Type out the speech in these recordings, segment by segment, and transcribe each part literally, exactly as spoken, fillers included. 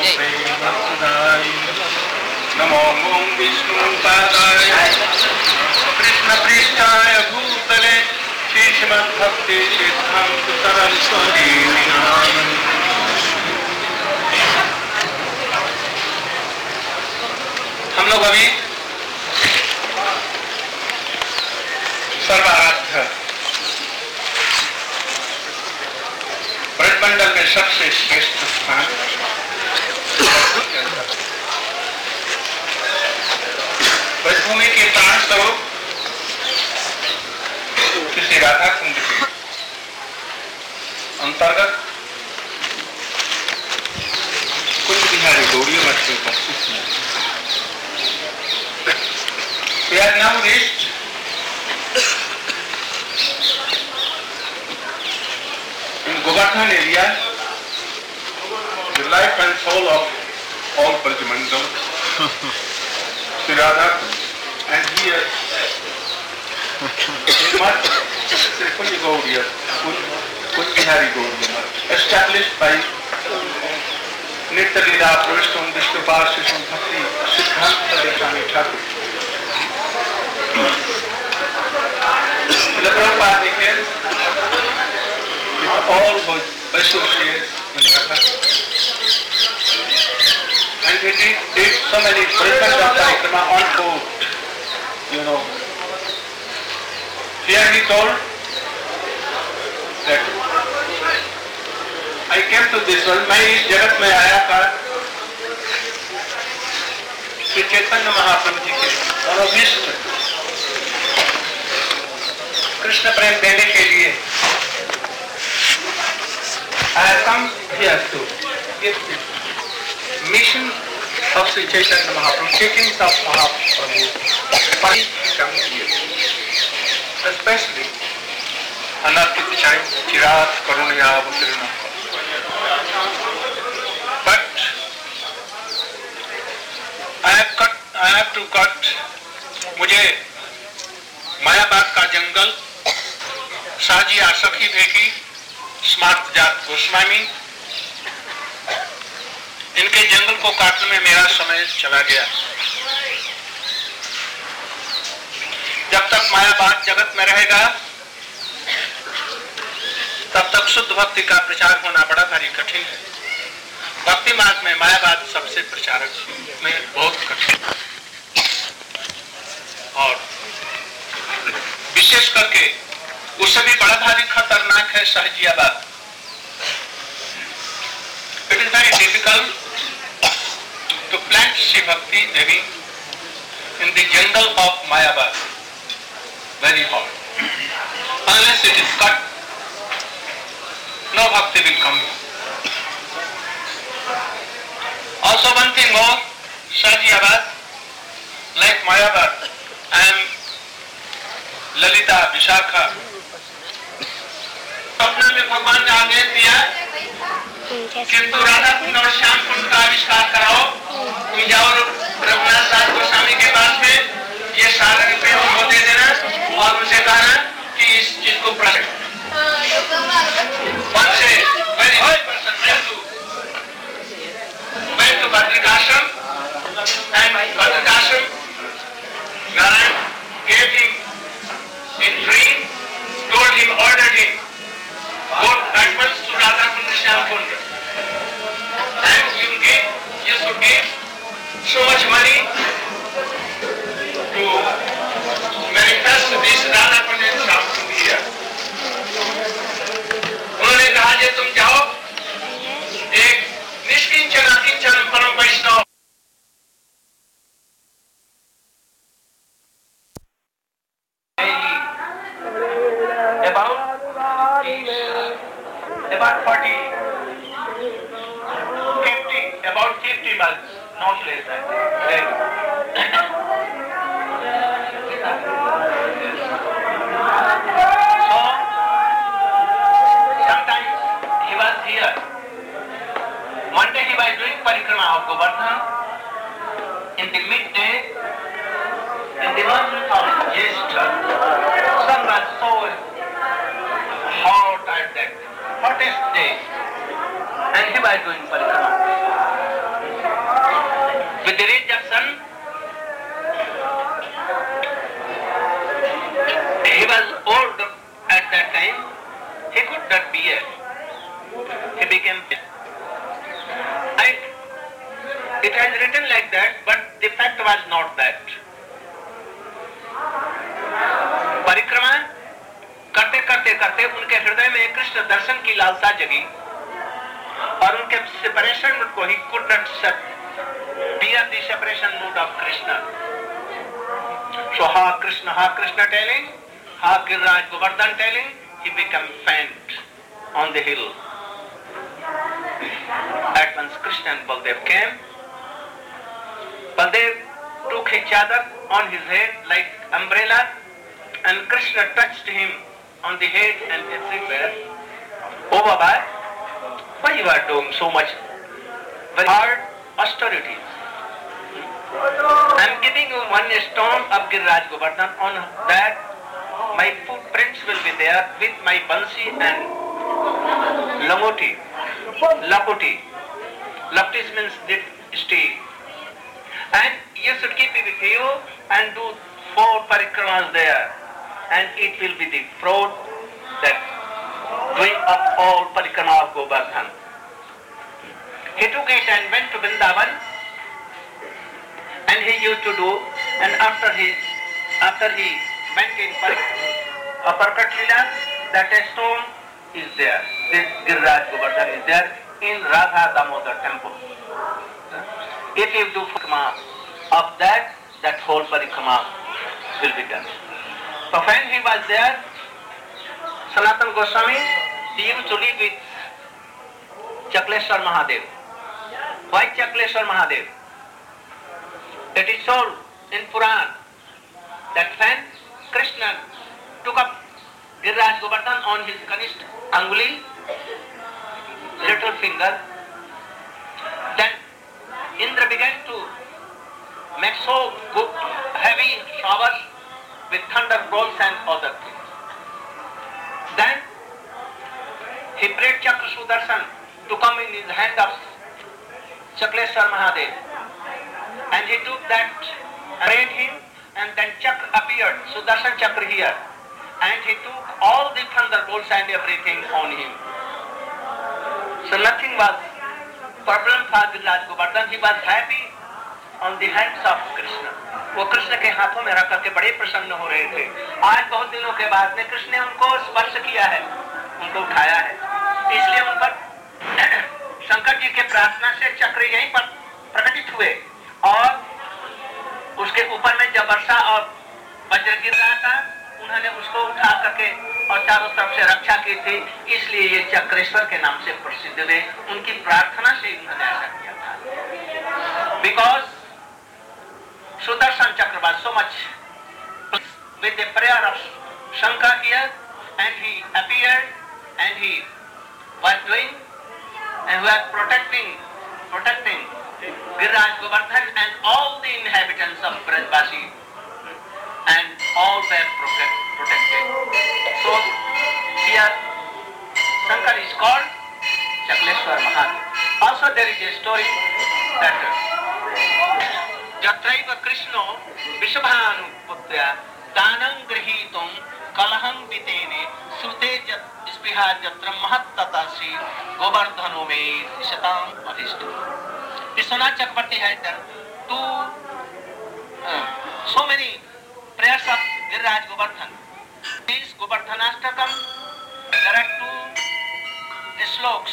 नमो ओम विष्णु पादाय कृष्ण पृष्ठाय भूतले श्रीमद् भक्ति सिद्धांत सरस्वती हम लोग अभी सर्वाराध्य ब्रह्मंडल में सबसे श्रेष्ठ स्थान ब्रजभूमि के प्राण स्वरूप श्री राधा कुंड के अंतर्गत कुंज बिहारी गौड़ियों मठ में उपस्थित हैं। We are now reached in Govardhan area, the life and soul of all Brajmandal, Sri Radha, and here in Math, Sri Kunj Gaudiya, Kunj Bihari Gaudiya, established by Nitya Leela Pravishtam Vishnupad Shisham Bhakti Siddhanta Swami Thakur. The Prabhupada declares with all who associate with Radha, and he did, did so many Brahmanda Parikrama on foot, you know. Here he told that I came to this world, मैं इस जगत में आया था श्री चैतन्य महाप्रभु जी के मनोभीष्ट कृष्ण प्रेम देने के लिए। I have come here to give the mission of Sri Chaitanya Mahaprabhu, teachings of Mahaprabhu. Why he comes here? Especially Anarkit Chaim Chirat Karunaya Avasarana. But I have cut, I have to cut. मुझे मायाबाद का जंगल साजी आसखी भेगी स्मार्त जात गोस्वामी, इनके जंगल को काटने में मेरा समय चला गया। जब तक मायाबाद जगत में रहेगा तब तक शुद्ध भक्ति का प्रचार होना बड़ा भारी कठिन है। भक्ति मार्ग में मायाबाद सबसे प्रचारक में बहुत कठिन है, और विशेष करके उससे भी बड़ा भारी खतरनाक है सहजियाबाद। It is very difficult to plant Shri Bhakti Devi in the jungle of Mayabad. Very hard. Unless it is cut, no bhakti will come. Also one thing more, Shajiabad, like Mayabad, I am Lalita, Vishakha. स्वप्न में भगवान ने आदेश दिया किंतु राधा कुंड और श्याम कुंड का आविष्कार कराओ। तुम जाओ रघुनाथ दास गोस्वामी के पास में ये सारे रुपये उनको दे देना और उनसे कहना कि इस चीज को प्रकट one say very high person went to went to Badrikashram, and Badrikashram Narayan gave him in dream, told him, ordered him, go backwards to Radha Kund Shyam Kund, and you give, you should give so much money to manifest this Radha Kund and Shyam Kund here. उन्होंने कहा जे तुम जाओ एक निष्किंचन अकिंचन परम वैष्णव about about forty fifty about fifty miles, not less than that. So sometimes he was here. One day he was doing parikrama of Govardhan. In the midday, in the month of Jeshta, sun was so hot at that hottest day, and he was doing parikrama. Krishna दर्शन की लालसा जगी और उनके separation mood को ही could not bear the separation mood of Krishna. So Ha Krishna, Ha Krishna telling, Ha Giriraj Govardhan telling, he became faint on the hill. At once Krishna and Baldev came. Baldev took his chadar on his head like umbrella, and Krishna touched him on the head and everywhere. Oh Baba, why you are doing so much very hard austerities? I am giving you one stone of Giriraj Govardhan. On that my footprints will be there with my bansi and langoti, lakoti. Laktis means the steel. And you should keep it with you and do four parikramas there. And it will be the fruit that doing of all parikrama of Govardhan. He took it and went to Vrindavan, and he used to do, and after he after he went in a Parkat Lila, that a stone is there. This Giriraj Govardhan is there in Radha Damodar temple. If you do parikrama of that, that whole parikrama will be done. So when he was there, Sanatana Goswami, he used to live with Chakleshwar Mahadev. Why Chakleshwar Mahadev? It is told in Puran that when Krishna took up Giriraj Govardhan on his Kanishta Anguli, little finger, then Indra began to make so good, heavy showers with thunderbolts and other things. Then he prayed Chakra Sudarshan to come in his hand of Chakleshwar Mahadev. And he took that, prayed him, and then Chakra appeared, Sudarshan Chakra here. And he took all the thunderbolts and everything on him. So nothing was problem for Giriraj Govardhan. He was happy on the hands of Krishna. वो कृष्ण के हाथों में रख करके बड़े प्रसन्न हो रहे थे. आज बहुत दिनों के बाद में कृष्ण ने उनको स्पर्श किया है, उनको उठाया है. इसलिए उन पर शंकर जी के प्रार्थना से चक्र यहीं पर प्रकटित हुए और उसके ऊपर में जब वर्षा और वज्र गिर रहा था, उन्होंने उसको उठा करके और चारों तरफ से रक्षा की थी. इसलिए ये चक्रेश्वर के नाम से प्रसिद्ध हुए. उनकी प्रार्थना से उन्होंने ऐसा किया था. Because Sudarshan Chakra was so much with the prayer of Shankar here, and he appeared and he was doing and was protecting, protecting Giriraj Govardhan and all the inhabitants of Brajbasi, and all were protect, protected. So here Shankar is called Chakleshwar Mahadev. Also there is a story that Jatraiva Krishna Vishabhanu Putra Danam Grihitum Kalaham Vitene Sute Spiha Jatra Mahattatasi Govardhano Me Shatam Adhishta. Vishwanath Chakravarti had done two, uh, so many prayers of Giriraj Govardhan. This Govardhanastakam, there are two sloks.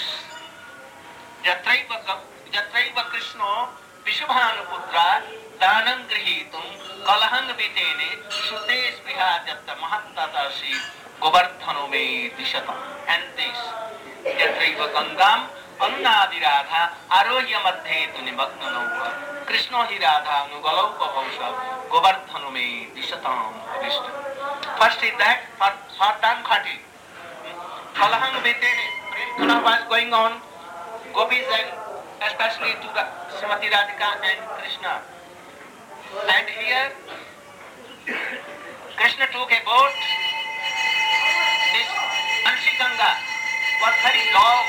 Jatraiva Jatraiva Krishna Vishabhanuputra Danam Grihitum Kalahang Vitene Sute Spiha Jatta Mahattatasi Govardhano Me Dishatam. And this Jatraiva Gangam Annadi Radha Arohya Madhe Tunimagna Nauka Krishna Hi Radha Nugalauka Bhausha Govardhano Me Dishatam Avishta. First is that for, for Damkhati Kalahang Vitene, Prem Kala was going on, Gopis and especially to the Srimati Radhika and Krishna. And here Krishna took a boat. This Anshi Ganga was very long.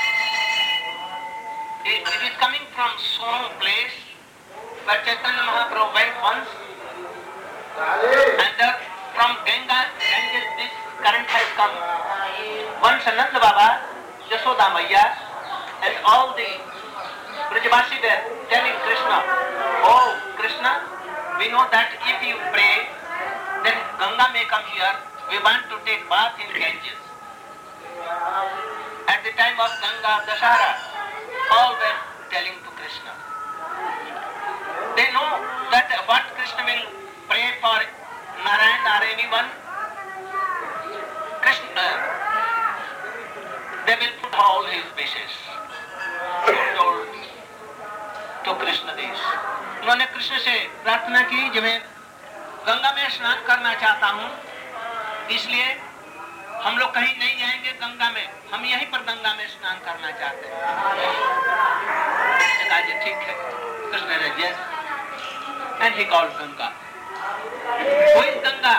It, it is coming from some place where Chaitanya Mahaprabhu went once, and that from Ganga, Ganges, this current has come. Once Nanda Baba, Yashoda Maya, and all the Brajavasi were telling Krishna, oh Krishna, we know that if you pray, then Ganga may come here. We want to take bath in Ganges. At the time of Ganga Dashara, all were telling to Krishna. They know that what Krishna will pray for Narayan or anyone, Krishna, they will put all his wishes. Told to Krishna this. उन्होंने कृष्ण से प्रार्थना की कि मैं गंगा में स्नान करना चाहता हूँ, इसलिए हम लोग कहीं नहीं जाएंगे गंगा में, हम यहीं पर गंगा में स्नान करना चाहते हैं। ठीक है, कृष्ण ने yes, and he called Ganga. Who is Ganga?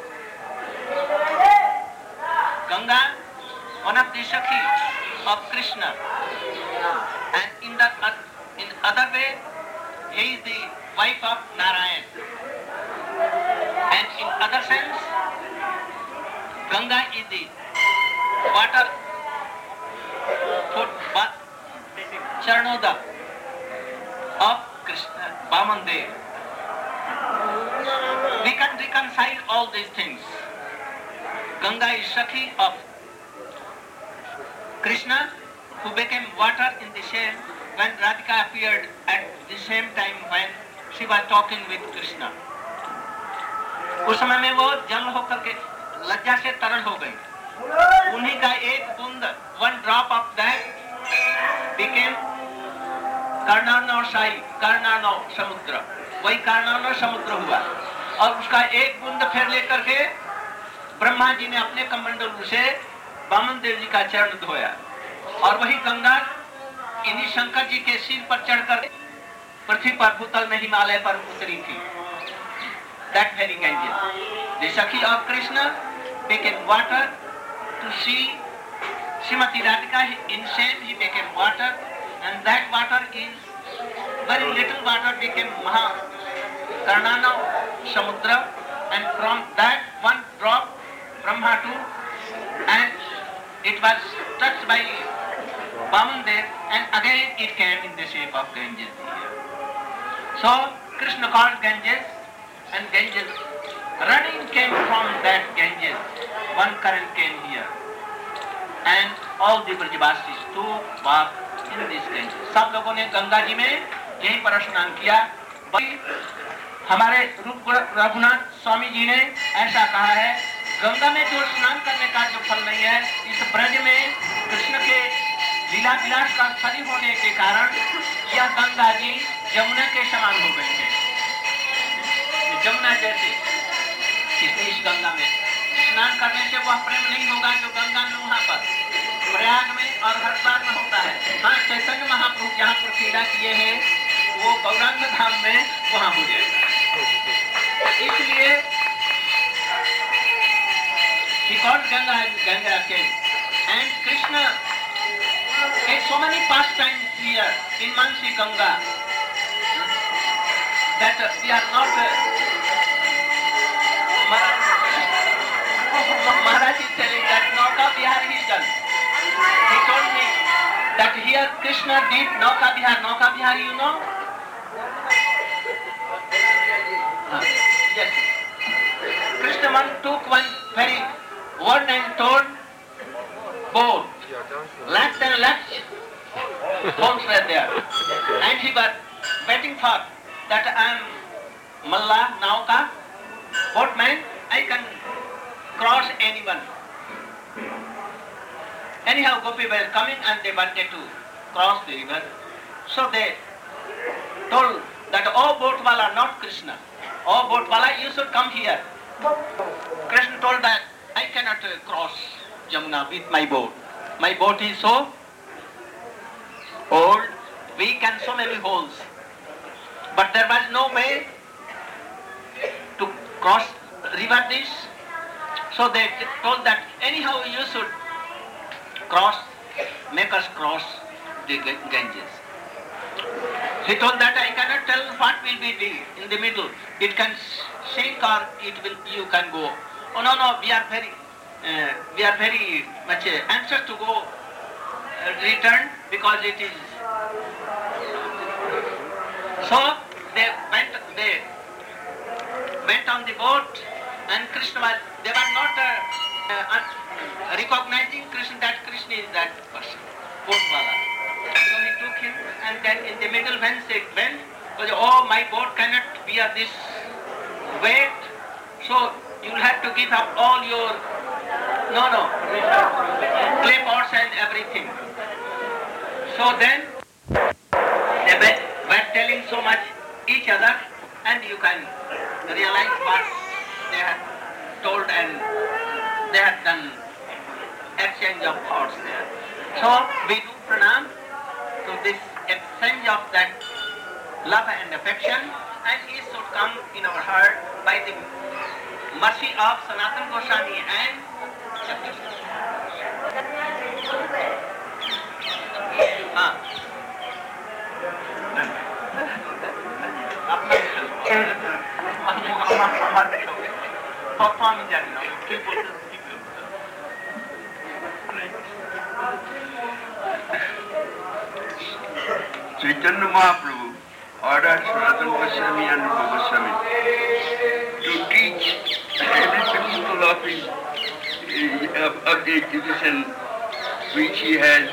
Ganga, one of the Sakhi of Krishna, and in the in other way, he is the wife of Narayan, and in other sense, Ganga is the water foot bath Charnoda of Krishna, Vamandev. We can reconcile all these things. Ganga is Sakhi of Krishna, who became water in the same when Radhika appeared at the same time when she was talking with Krishna. उस समय में वो जल होकर के लज्जा से तरल हो गई। उन्हीं का एक बूंद, one drop of that became कर्णार्णव Sai, कर्णार्णव समुद्र, वही कर्णार्णव समुद्र हुआ। और उसका एक बूंद फिर लेकर के ब्रह्मा जी ने अपने कमंडल से वामन देव जी का चरण धोया, और वही गंगा इन्हीं शंकर जी के सिर पर चढ़कर पृथ्वी पर भूतल में हिमालय पर उतरी थी। That very Ganges, the Sakhi of Krishna became water to see Srimati Radhika. In same he became water, and that water is very little water became Maha Karnana Samudra, and from that one drop Brahma too, and it was touched by Vamandev, and again it came in the shape of Ganges here. So Krishna called Ganges, and Ganges running came from that Ganges. One current came here, and all the Brajavasis to walk in this Ganges. सब लोगों ने गंगा जी में यहीं पर स्नान किया। हमारे रूप रघुनाथ स्वामी जी ने ऐसा कहा है, गंगा में जो स्नान करने का जो फल नहीं है, इस ब्रज में कृष्ण के लीला विलास का फली होने के कारण यह गंगा जी यमुना के समान हो गई है। जमुना जैसे इस गंगा में स्नान करने से वह प्रेम नहीं होगा जो गंगा में वहाँ पर प्रयाग में और हरिद्वार में होता है। हाँ, चैतन्य महाप्रभु जहाँ पर क्रीड़ा किए हैं वो गौरांग धाम में वहाँ हो जाएगा। इसलिए he called Ganga Ganga came, and Krishna had so many pastimes here in Mansi Ganga that uh, we are not uh, Maharaj is telling that Nauka Vihar he done. He told me that here Krishna did Nauka Vihar. Nauka Vihar, you know? Uh, yes. Krishna one took one very word and told both. Left and left boats were there. And he was waiting for that I am Malla Nauka, boatman, I can cross anyone. Anyhow, Gopi were coming and they wanted to cross the river. So they told that, oh boatwala, not Krishna. Oh boatwala, you should come here. Krishna told that, I cannot uh, cross Jamuna with my boat. My boat is so old, weak and so many holes. But there was no way to cross river this. So they told that anyhow you should cross, make us cross the Ganges. He told that I cannot tell what will be the, in the middle. It can sink or it will, you can go. Oh no, no, we are very, uh, we are very much uh, anxious to go uh, return because it is. So they went, they went on the boat, and Krishna was, they were not uh, uh, recognizing Krishna, that Krishna is that person, Kotwala. So he took him, and then in the middle when said, when, oh, my boat cannot bear this weight, so you'll have to give up all your, no, no, clay pots and everything. So then, they were, were telling so much each other, and you can realize what they had told, and they had done exchange of thoughts there. So we do pranam to this exchange of that love and affection, and it should come in our heart by the mercy of Sanatana Goswami and Shakti. हाँ अपना perform जाना Chaitanya Mahaprabhu ordered Sanatana Goswami and Rupa Goswami to teach every principle of, his, of, of the education which he has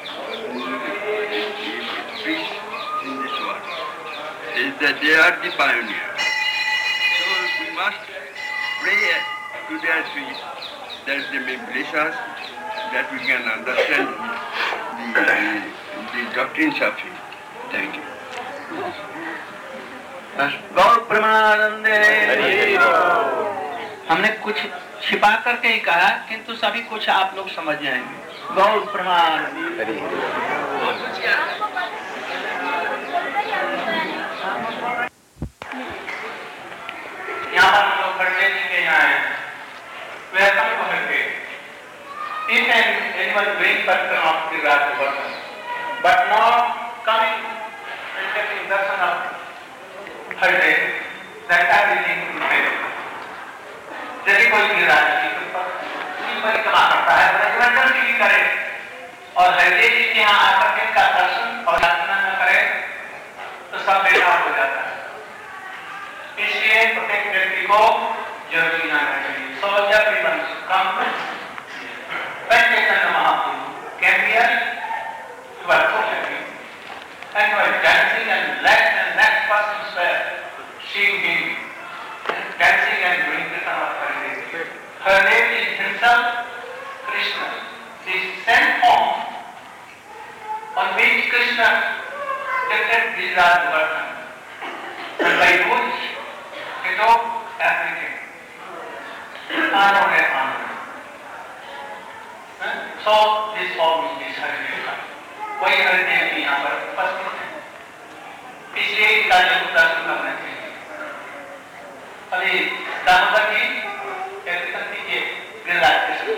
preached in this world. Is that they are the pioneers. So we must pray to their feet that they may bless us, that we can understand the, the, the doctrines of him. Thank you. गौर प्रमानंदे हमने कुछ छिपा करके ही कहा, किंतु सभी कुछ आप लोग समझ जाएंगे। गौर प्रमानंदे यहाँ हम लोग पढ़ने के यहाँ आए, वेलकम टू हर day. Each and anyone doing person of the Radha Vartan, but now coming and taking darshan of her day, that everything is there. यदि कोई गिरिराज की परिक्रमा करता है, ब्रजमंडल की भी करे, और हृदय जी के यहाँ आकर के इनका दर्शन और यातना न करे, तो सब बेकार हो जाता है। इसलिए प्रत्येक व्यक्ति को जरूरी ना चाहिए। So everyone should come. When Chaitanya Mahaprabhu came here, you were so happy, and you were dancing, and next and next persons were seeing him dancing and doing the kind of her name. Her name is himself Krishna, the same form on which Krishna lifted Giriraj Govardhan, and by which he took everything. Anand and Anand. So this form is Harineva. कोई हरिदेव भी यहाँ पर उपस्थित है, इसलिए इनका जरूर दर्शन करना चाहिए। अभी दामोदर जी कीर्तन कीजिए Giriraj Krishna.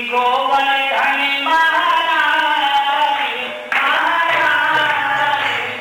Govardhan Maharaj, Maharaj.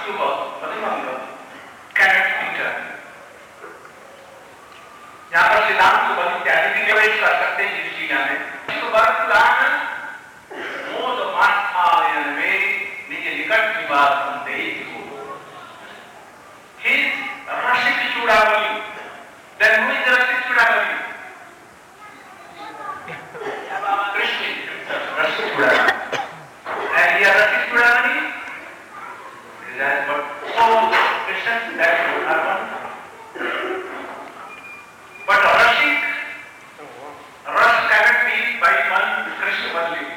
Subal, Madhumanga, cannot be done. यहाँ पर सिद्धांत सुबल इत्यादि भी प्रवेश कर सकते हैं इस जीना में। सुबल पुराण मोद मास्थायन में निज निकट विवाद बनते हो। His Rasik चूड़ावली, then who is the Rasik चूड़ावली? Krishna, Rasik चूड़ावली. And here Rasik चूड़ावली is as but all Krishna that are one. But Rashik, Ras cannot be by one Krishna only.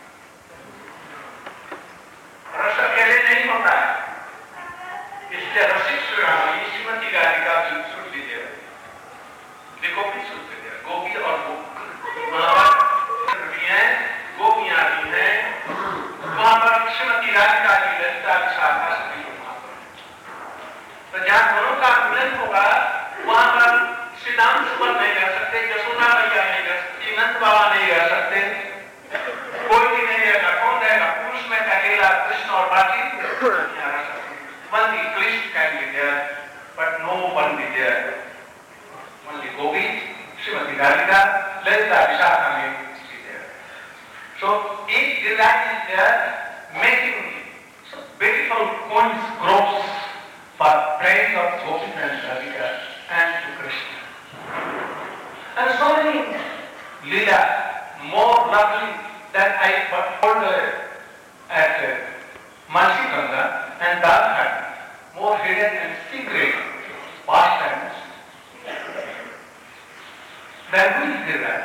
रस अकेले नहीं होता है, इसलिए रसिक चूड़ावली श्रीमती राधिका भी सुन लीजिए, देखो भी सुन लीजिए, गोपी और वहाँ पर भी हैं, गोपियाँ भी हैं, वहाँ पर श्रीमती राधिका की ललिता विशाखा सभी वहाँ पर, तो जहाँ दोनों का मिलन होगा, वहाँ पर श्रीराम सुबल नहीं रह सकते, यशोदा मैया नहीं रह सकती, नंद बाबा नहीं रह सकते, कोई भी नहीं रहेगा, कौन रहेगा? पुरुष में अकेला कृष्ण और बाकी यहाँ रह सकते। Only Krishna can be there, but no one be there. Only Gopi, Srimati Radhika, Lalita Vishakha may be there. So each Giriraj is there making beautiful coins groves for praise of Gopi and Radhika and to Krishna. And so many Leela, more lovely than I heard at Mansi Ganga and Dalghat, more hidden and secret pastimes. Then who is Giriraj?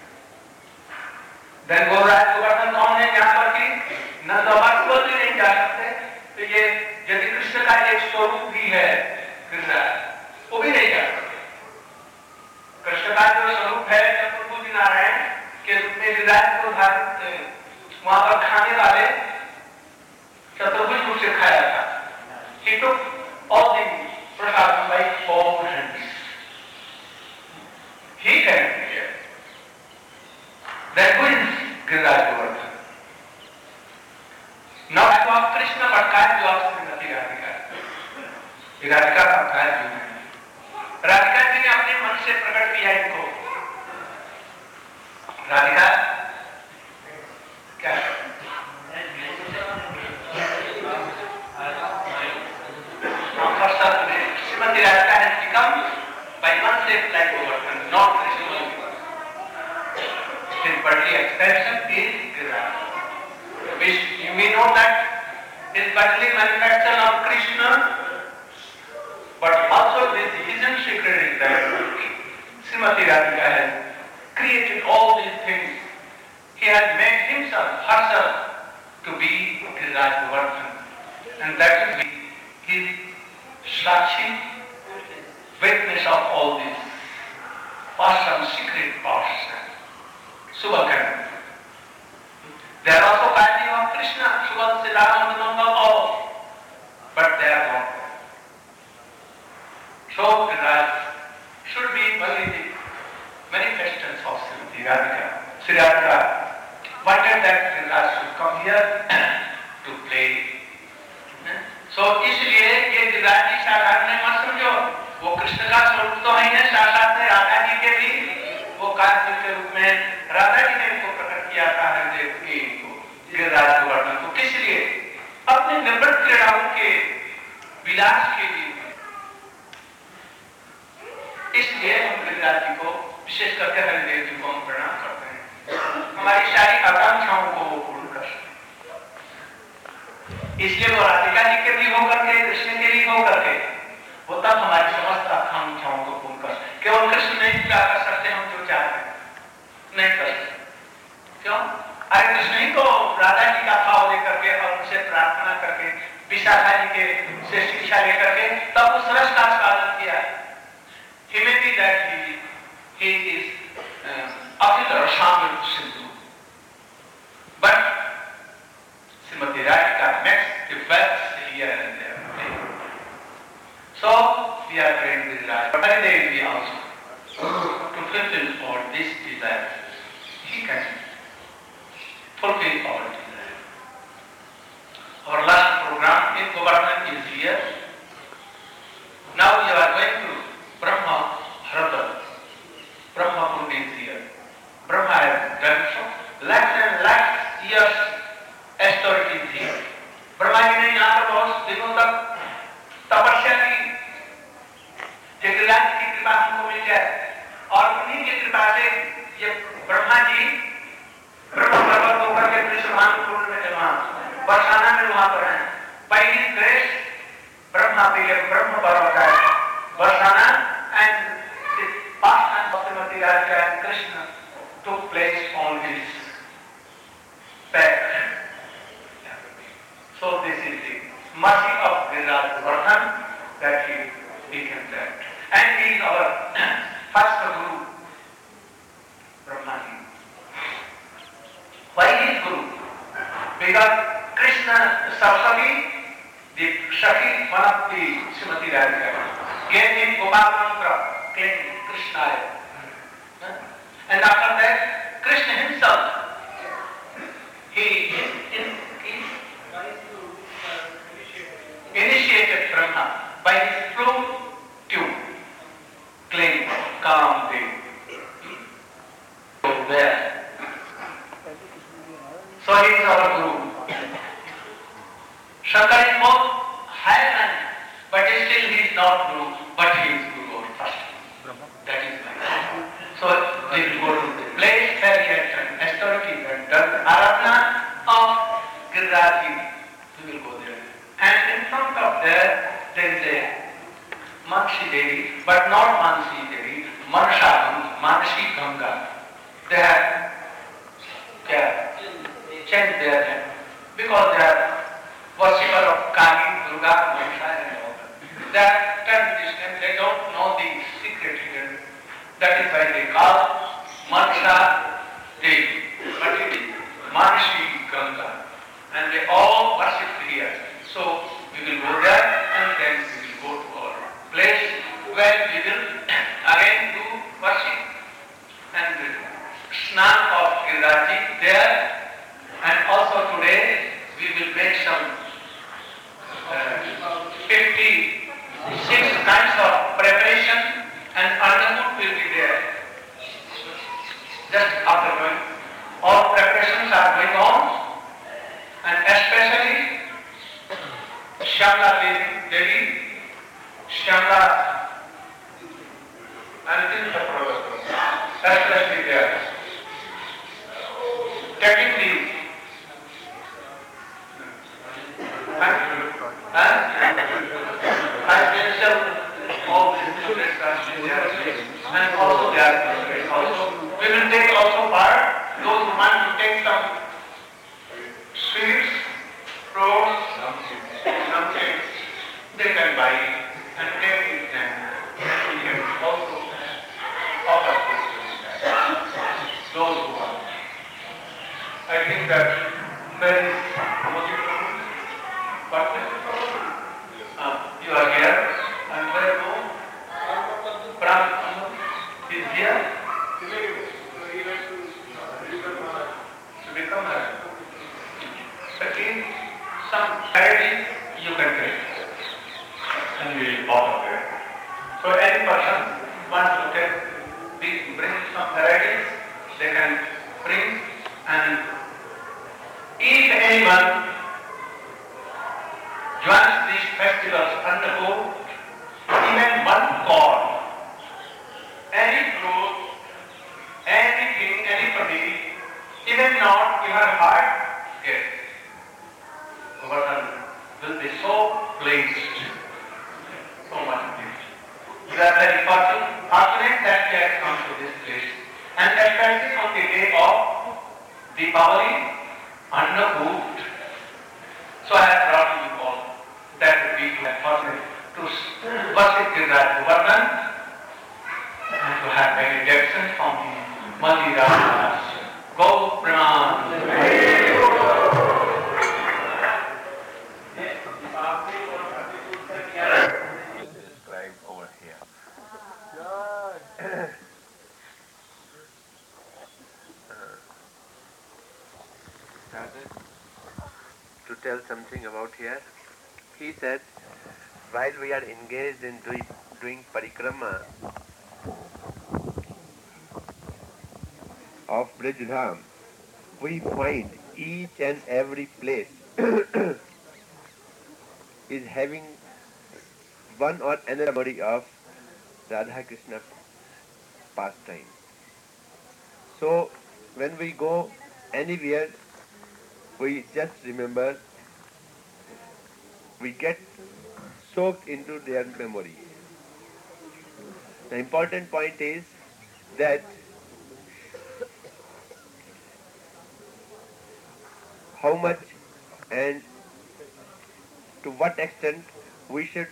Then Gauraj Govardhan कौन है यहाँ पर कि नंद बाबा को भी नहीं जा सकते, तो ये यदि कृष्ण का एक स्वरूप भी है गिरिराज, वो भी नहीं जा सकते। कृष्ण का जो स्वरूप है चतुर्भुज नारायण के रूप में गिरिराज को धारण वहां पर खाने वाले चतुर्भुज रूप से खाया था। He took all the prasadam by four hands. He can be here. Then who is Giriraj Govardhan? Not of Krishna, but kind of Srimati Radhika. Radhika का kind of है। राधिका जी ने अपने मन से प्रकट किया इनको। राधिका क्या? Srimati Radhika has become by one shape like Govardhan, not Krishna. His bodily expression is Giriraj. Which you may know that his bodily manifestation of Krishna, but also this hidden secret is that Srimati Radhika has created all these things. He has made himself, herself, to be Giriraj Govardhan. And that is his Sakshi, witness of all this. Past secret past. Subhakan. They are also kindly of Krishna, Subhal, Siddhartha, Madhumanga, all. But they are not. So Giriraj should be only the manifestations of Srimati Radhika. Sri Radhika wanted that Giriraj should come here to play. So इसलिए ये गिरिराज जी साक्षात में मत समझो, वो कृष्ण का स्वरूप तो है, साक्षात में राधा जी के भी वो कार्तिक के रूप में राधा जी ने इनको प्रकट किया था हृदय की गिरिराज गोवर्धन को। किस लिए? अपने निवृत्त क्रीड़ाओं के विलास के लिए। इसलिए हम गिरिराज जी को विशेष करके हरिदेव जी को हम प्रणाम करते हैं, हमारी सारी आकांक्षाओं को वो पूर्ण कर सके। इसलिए वो राधिका जी के लिए होकर के, कृष्ण के लिए होकर के, वो तब हमारी समस्त आकांक्षाओं को पूर्ण कर सके। केवल कृष्ण नहीं क्या कर सकते, हम जो चाहते हैं नहीं कर सकते। क्यों? अरे कृष्ण ही तो राधा जी का भाव लेकर के और उनसे प्रार्थना करके, विशाखा जी के से शिक्षा लेकर के तब उस रस का आस्वादन किया। He may be that he, he is Akila Rashamil Sindhu, but Srimati Radhika makes the best here and there. So we are praying with Radha. But Haridev ji also to fulfill all these desires. He can fulfill all desires. Our last program in Govardhan is here. जी थी। ब्रह्मा जी ने यहाँ पर बहुत दिनों तक तपस्या की, गिरिराज की कृपा हमको मिल जाए, और उन्हीं की कृपा से ये ब्रह्मा जी ब्रह्म पर्वत होकर के त्रिशुभानुपुर में वहाँ बरसाना में वहाँ पर हैं। By his grace, Brahma became Brahma Parvata, Varsana, and the pastime of Srimati Radhika and Krishna took place on his back. So this is the mercy of Giriraj Vardhan that he became that. And he is our first Guru, Brahma ji. Why he is Guru? Because Krishna Saraswati, the Shakti, one of the Srimati Radhika, gave him Gopal mantra, claiming Krishna. And after that, Krishna himself, he, in, he initiated Brahma by his flute tune, claiming Kamdev. So there. So he is our Guru. Shankar is both higher man, but still he is not Guru, but he is Guru first. That is my God. So we will go to the place where he had done historically done Aradhana of Giriraj. We will go there. And in front of there, there is a Manshi Devi, but not Manshi Devi, Manasha, Manshi Ganga. They have yeah, changed their name because they are worshipper of Kali, Durga, Mahisha and all. They are turned this name, they don't know the secret hidden. That is why they call Manisha Devi. But it is Manshi Ganga. And they all worship here. So we will go there and then we will go to our place where we will again do worship and Snan of Giriraj there. And also today we will make some uh, fifty-six kinds of preparation and Annakut will be there. Just after going, all preparations are going on, and especially Shyamla Devi, Devi Shyamla, and this is the problem, especially there. Taking the and also they are also we will take also part those who want to take some sweets, fruits, something they can buy and take with them. We can also offer this to those who want. I think that there is but uh, you are here and where go? Pram is here. To become her. Second, some charity you can take and we will offer there. So any person wants to take, bring some varieties, they can bring, and if anyone joins these festivals undergo even one call, any fruit, anything, anybody, even not in her heart, yes, Govardhan will be so pleased, so much pleased. We are very fortunate, fortunate that we have come to this place, and especially on the day of Deepavali, Annakut. So I have brought you all that we are fortunate to worship Giriraj Govardhan and to have benediction from the Mandira Maharaj. Go Pranam. Described over here. Started to tell something about here. He said, while we are engaged in doing, doing parikrama of Brij Dham, we find each and every place is having one or another memory of Radha Krishna pastime. So when we go anywhere, we just remember, we get soaked into their memory. The important point is that how much and to what extent we should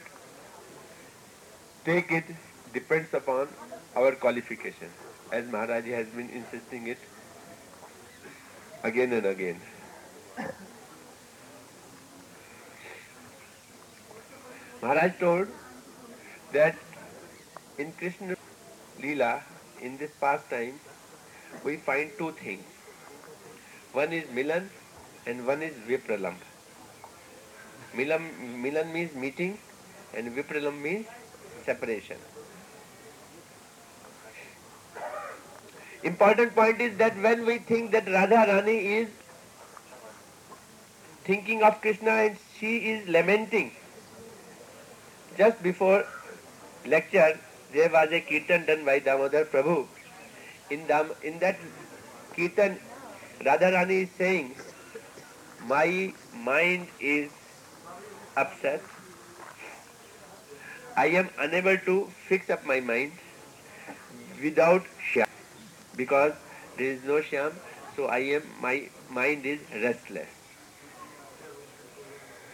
take it depends upon our qualification, as Maharaji has been insisting it again and again. Maharaj told that in Krishna Leela, in this pastime, we find two things. One is Milan and one is Vipralam. Milan, Milan means meeting and Vipralam means separation. Important point is that when we think that Radha Rani is thinking of Krishna and she is lamenting, just before lecture there was a kirtan done by Damodar Prabhu. In, Dam, in that kirtan, Radha Rani is saying, my mind is upset. I am unable to fix up my mind without Shyam, because there is no Shyam, so I am, my mind is restless.